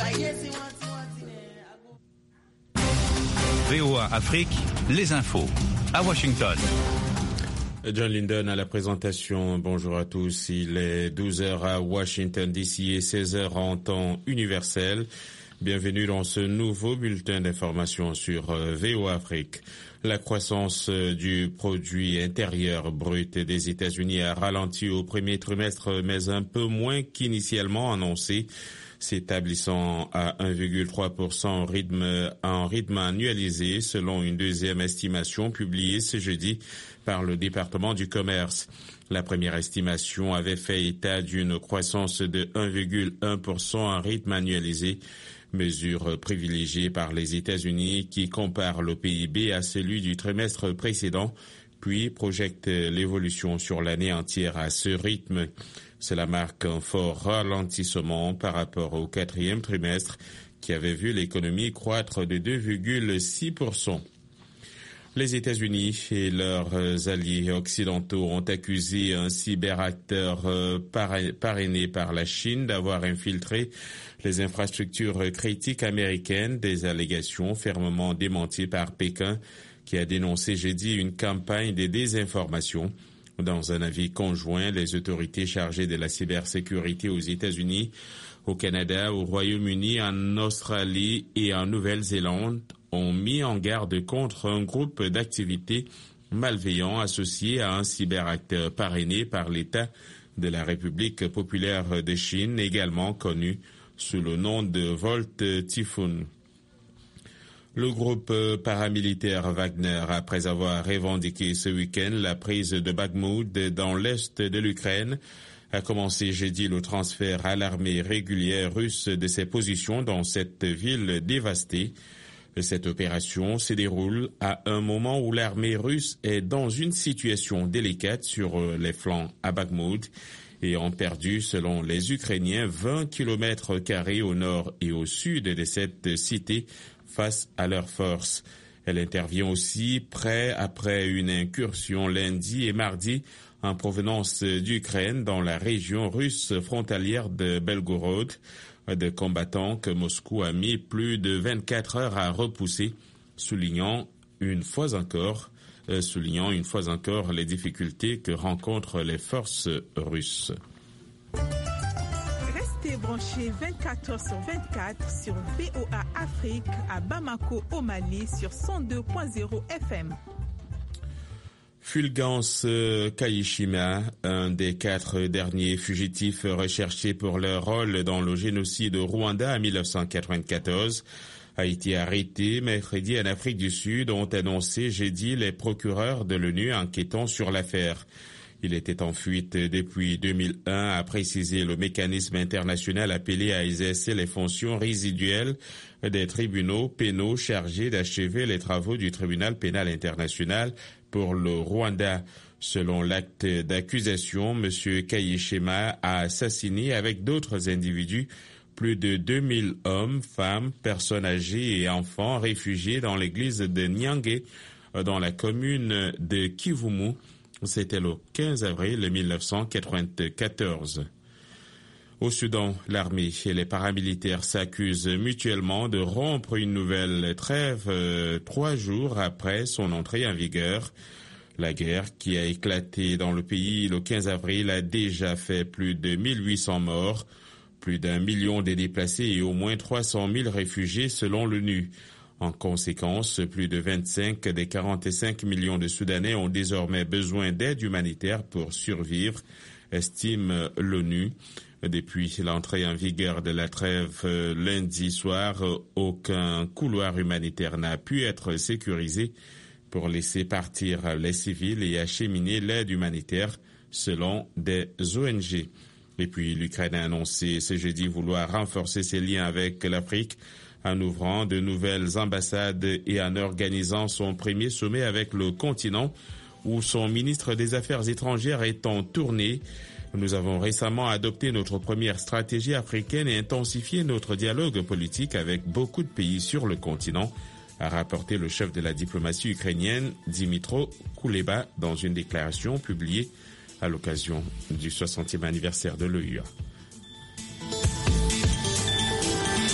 VOA Afrique, les infos, à Washington. John Linden à la présentation. Bonjour à tous. Il est 12h à Washington DC et 16h en temps universel. Bienvenue dans ce nouveau bulletin d'information sur VOA Afrique. La croissance du produit intérieur brut des États-Unis a ralenti au premier trimestre, mais un peu moins qu'initialement annoncé, s'établissant à 1,3% en rythme annualisé, selon une deuxième estimation publiée ce jeudi par le département du commerce. La première estimation avait fait état d'une croissance de 1,1% en rythme annualisé, mesure privilégiée par les États-Unis qui compare le PIB à celui du trimestre précédent, puis projette l'évolution sur l'année entière à ce rythme. Cela marque un fort ralentissement par rapport au quatrième trimestre qui avait vu l'économie croître de 2,6%. Les États-Unis et leurs alliés occidentaux ont accusé un cyberacteur parrainé par la Chine d'avoir infiltré les infrastructures critiques américaines, des allégations fermement démenties par Pékin, qui a dénoncé jeudi une campagne de désinformation. Dans un avis conjoint, les autorités chargées de la cybersécurité aux États-Unis, au Canada, au Royaume-Uni, en Australie et en Nouvelle-Zélande ont mis en garde contre un groupe d'activités malveillants associés à un cyberacteur parrainé par l'État de la République populaire de Chine, également connu sous le nom de Volt Typhoon. Le groupe paramilitaire Wagner, après avoir revendiqué ce week-end la prise de Bakhmout dans l'est de l'Ukraine, a commencé jeudi le transfert à l'armée régulière russe de ses positions dans cette ville dévastée. Cette opération se déroule à un moment où l'armée russe est dans une situation délicate sur les flancs à Bakhmout et ont perdu, selon les Ukrainiens, 20 km² au nord et au sud de cette cité face à leurs forces. Elle intervient aussi près après une incursion lundi et mardi en provenance d'Ukraine dans la région russe frontalière de Belgorod, de combattants que Moscou a mis plus de 24 heures à repousser, soulignant une fois encore les difficultés que rencontrent les forces russes. Restez branchés 24 heures sur 24 sur VOA Afrique à Bamako au Mali sur 102.0 FM. Fulgence Kayishema, un des 4 derniers fugitifs recherchés pour leur rôle dans le génocide au Rwanda en 1994, a été arrêté mercredi en Afrique du Sud, ont annoncé jeudi les procureurs de l'ONU enquêtant sur l'affaire. Il était en fuite depuis 2001, a précisé le mécanisme international appelé à exercer les fonctions résiduelles des tribunaux pénaux chargés d'achever les travaux du tribunal pénal international pour le Rwanda. Selon l'acte d'accusation, M. Kayishema a assassiné avec d'autres individus plus de 2000 hommes, femmes, personnes âgées et enfants réfugiés dans l'église de Nyange, dans la commune de Kivumu. C'était le 15 avril 1994. Au Soudan, l'armée et les paramilitaires s'accusent mutuellement de rompre une nouvelle trêve 3 jours après son entrée en vigueur. La guerre qui a éclaté dans le pays le 15 avril a déjà fait plus de 1800 morts, plus d'1 million de déplacés et au moins 300 000 réfugiés selon l'ONU. En conséquence, plus de 25 des 45 millions de Soudanais ont désormais besoin d'aide humanitaire pour survivre, estime l'ONU. Depuis l'entrée en vigueur de la trêve lundi soir, aucun couloir humanitaire n'a pu être sécurisé pour laisser partir les civils et acheminer l'aide humanitaire, selon des ONG. Et puis l'Ukraine a annoncé ce jeudi vouloir renforcer ses liens avec l'Afrique en ouvrant de nouvelles ambassades et en organisant son premier sommet avec le continent où son ministre des Affaires étrangères est en tournée. Nous avons récemment adopté notre première stratégie africaine et intensifié notre dialogue politique avec beaucoup de pays sur le continent, a rapporté le chef de la diplomatie ukrainienne, Dmytro Kuleba, dans une déclaration publiée à l'occasion du 60e anniversaire de l'OUA.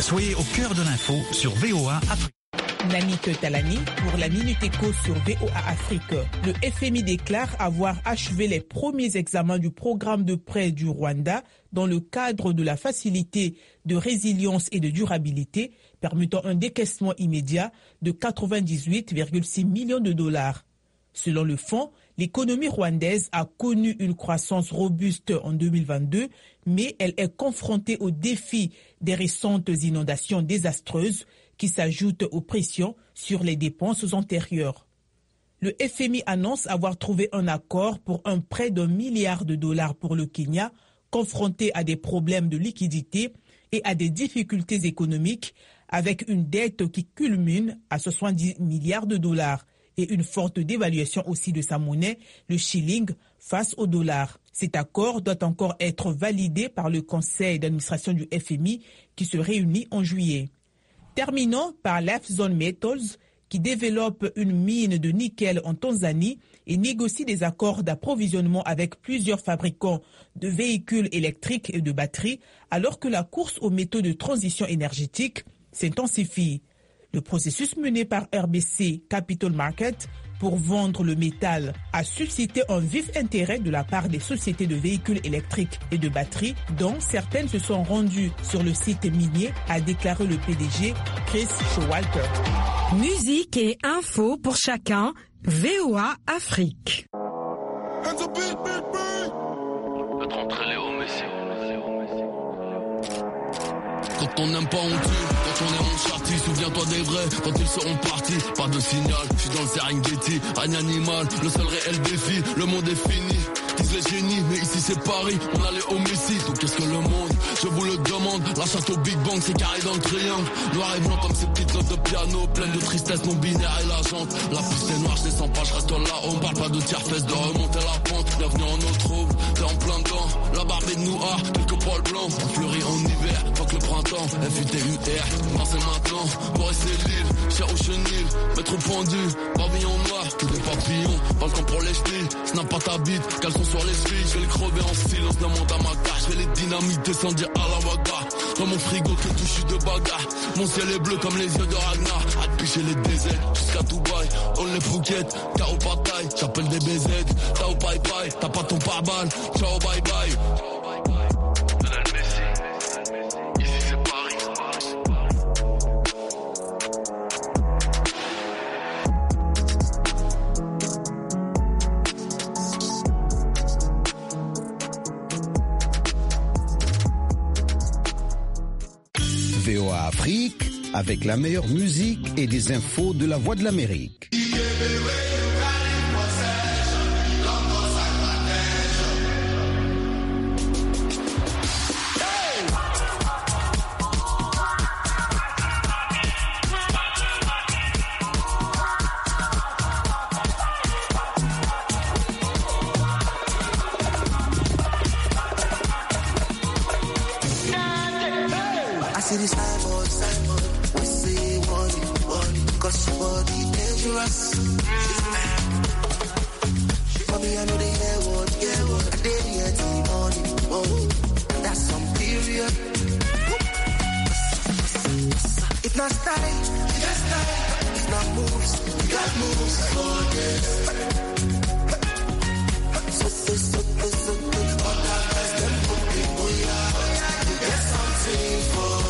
Soyez au cœur de l'info sur VOA Afrique. Nanik Talani pour la Minute Éco sur VOA Afrique. Le FMI déclare avoir achevé les premiers examens du programme de prêt du Rwanda dans le cadre de la facilité de résilience et de durabilité permettant un décaissement immédiat de 98,6 millions de dollars. Selon le fonds, l'économie rwandaise a connu une croissance robuste en 2022, mais elle est confrontée aux défis des récentes inondations désastreuses qui s'ajoutent aux pressions sur les dépenses antérieures. Le FMI annonce avoir trouvé un accord pour un prêt d'$1 milliard pour le Kenya, confronté à des problèmes de liquidité et à des difficultés économiques, avec une dette qui culmine à 70 milliards de dollars et une forte dévaluation aussi de sa monnaie, le shilling, face au dollar. Cet accord doit encore être validé par le conseil d'administration du FMI qui se réunit en juillet. Terminons par Lifezone Metals, qui développe une mine de nickel en Tanzanie et négocie des accords d'approvisionnement avec plusieurs fabricants de véhicules électriques et de batteries, alors que la course aux métaux de transition énergétique s'intensifie. Le processus mené par RBC Capital Market pour vendre le métal a suscité un vif intérêt de la part des sociétés de véhicules électriques et de batteries, dont certaines se sont rendues sur le site minier, a déclaré le PDG Chris Showalter. Musique et info pour chacun, VOA Afrique. Quand on n'aime pas on tue, quand on est mon charti, souviens-toi des vrais, quand ils seront partis, pas de signal, je suis dans le Serengeti, règne animal, le seul réel défi, le monde est fini, disent les génies, mais ici c'est Paris, on allait au Messi, donc qu'est-ce que le monde, je vous le demande, la chatte au Big Bang c'est carré dans le triangle, noir et blanc comme ces petites notes de piano, pleines de tristesse non binaire et la jante, la piste est noire, je descends pas, je reste là, on parle pas de tiers-fesse, de remonter la pente, bienvenue en eau trouble, t'es en plein dedans, la barbe est noire, quelques poils blancs, on fleurit en hiver, fuck le printemps, FUTUR, non c'est maintenant, Boris et Lille, cher au chenil, métro pendu, pavillon noir, tous les papillons, balcon pour les ch'tis, snap pas ta bite, caleçon sur les chevilles, je vais les crever en silence, demande à ma carte, je vais les dynamiter sans dire à la bagarre, dans mon frigo que touche de bagarre, mon ciel est bleu comme les yeux de Ragnar, à te picher les DZ, jusqu'à Dubaï, on les Phuket, KO Pataille, j'appelle des BZ, Tao Pai Pai, t'as pas ton pare-balles, ciao bye bye. VOA Afrique, avec la meilleure musique et des infos de la Voix de l'Amérique. For